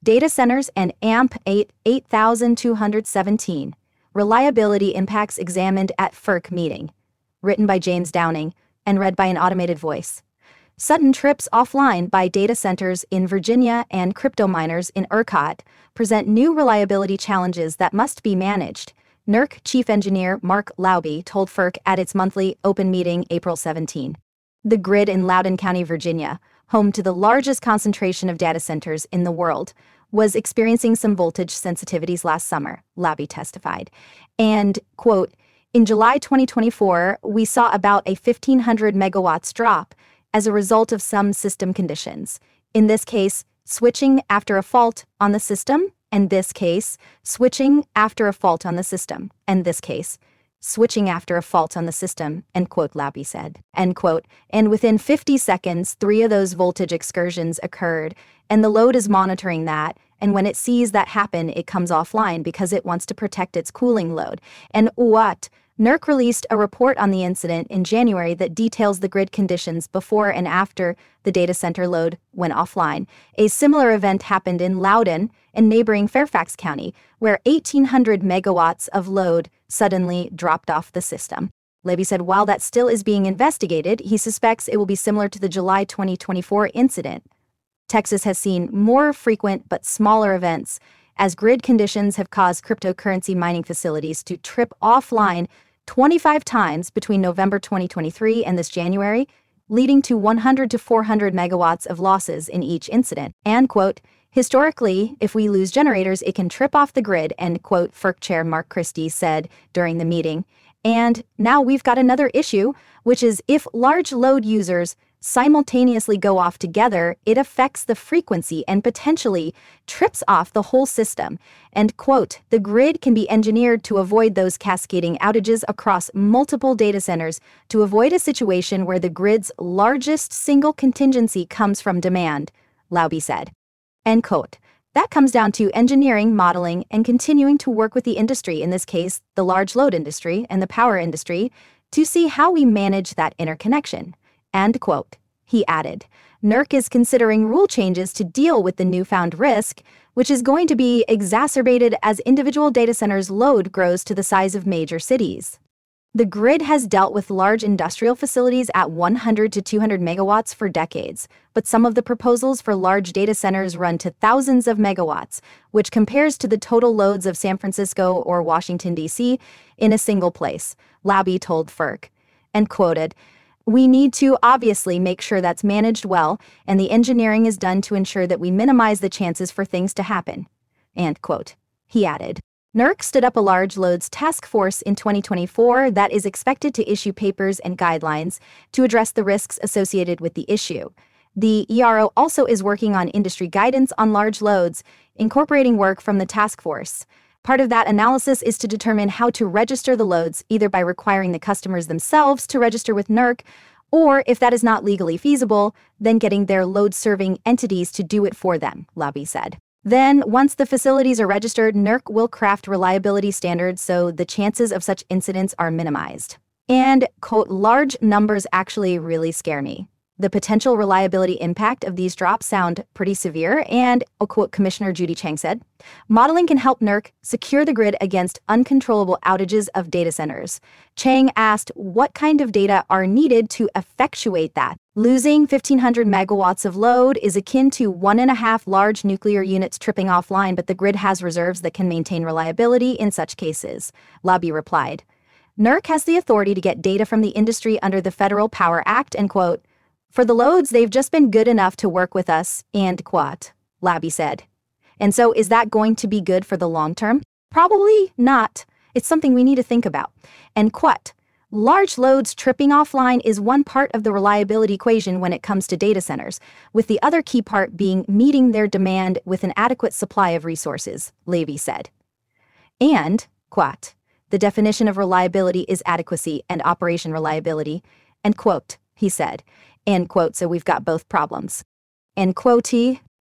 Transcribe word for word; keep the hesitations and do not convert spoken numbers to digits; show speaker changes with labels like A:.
A: Data Centers and A M P eight eight thousand two hundred seventeen. Reliability Impacts Examined at F E R C Meeting. Written by James Downing and read by an automated voice. Sudden trips offline by data centers in Virginia and crypto miners in ERCOT present new reliability challenges that must be managed, N E R C Chief Engineer Mark Laube told F E R C at its monthly open meeting April seventeenth. The grid in Loudoun County, Virginia, home to the largest concentration of data centers in the world, was experiencing some voltage sensitivities last summer, Laube testified. And, quote, in July twenty twenty-four, we saw about a fifteen hundred megawatts drop as a result of some system conditions. In this case, switching after a fault on the system, and this case, switching after a fault on the system, and this case, switching after a fault on the system, end quote, Laube said, end quote. And within fifty seconds, three of those voltage excursions occurred, and the load is monitoring that, and when it sees that happen, it comes offline because it wants to protect its cooling load. And what? N E R C released a report on the incident in January that details the grid conditions before and after the data center load went offline. A similar event happened in Loudoun and neighboring Fairfax County, where eighteen hundred megawatts of load suddenly dropped off the system. Laube said while that still is being investigated, he suspects it will be similar to the July twenty twenty-four incident. Texas has seen more frequent but smaller events as grid conditions have caused cryptocurrency mining facilities to trip offline twenty-five times between November twenty twenty-three and this January, leading to one hundred to four hundred megawatts of losses in each incident. And, quote, historically, if we lose generators, it can trip off the grid, end quote, F E R C Chair Mark Christie said during the meeting. And now we've got another issue, which is if large load users simultaneously go off together, it affects the frequency and potentially trips off the whole system. And, quote, the grid can be engineered to avoid those cascading outages across multiple data centers to avoid a situation where the grid's largest single contingency comes from demand, Laube said. End quote. That comes down to engineering, modeling, and continuing to work with the industry, in this case, the large load industry and the power industry, to see how we manage that interconnection. End quote. He added, N E R C is considering rule changes to deal with the newfound risk, which is going to be exacerbated as individual data centers' load grows to the size of major cities. The grid has dealt with large industrial facilities at one hundred to two hundred megawatts for decades, but some of the proposals for large data centers run to thousands of megawatts, which compares to the total loads of San Francisco or Washington, D C in a single place, Laube told F E R C, and quoted, we need to obviously make sure that's managed well, and the engineering is done to ensure that we minimize the chances for things to happen. End quote. He added, N E R C stood up a large loads task force in twenty twenty-four that is expected to issue papers and guidelines to address the risks associated with the issue. The E R O also is working on industry guidance on large loads, incorporating work from the task force. Part of that analysis is to determine how to register the loads, either by requiring the customers themselves to register with N E R C, or if that is not legally feasible, then getting their load-serving entities to do it for them, Laube said. Then, once the facilities are registered, N E R C will craft reliability standards so the chances of such incidents are minimized. And, quote, large numbers actually really scare me. The potential reliability impact of these drops sound pretty severe, and, I'll quote Commissioner Judy Chang said, modeling can help N E R C secure the grid against uncontrollable outages of data centers. Chang asked what kind of data are needed to effectuate that. Losing fifteen hundred megawatts of load is akin to one and a half large nuclear units tripping offline, but the grid has reserves that can maintain reliability in such cases, Laube replied. N E R C has the authority to get data from the industry under the Federal Power Act, and, quote, for the loads, they've just been good enough to work with us, and quote, Laube said. And so is that going to be good for the long term? Probably not. It's something we need to think about. And quote, large loads tripping offline is one part of the reliability equation when it comes to data centers, with the other key part being meeting their demand with an adequate supply of resources, Laube said. And, quote, the definition of reliability is adequacy and operation reliability, and quote, he said. End quote, so we've got both problems. End quote.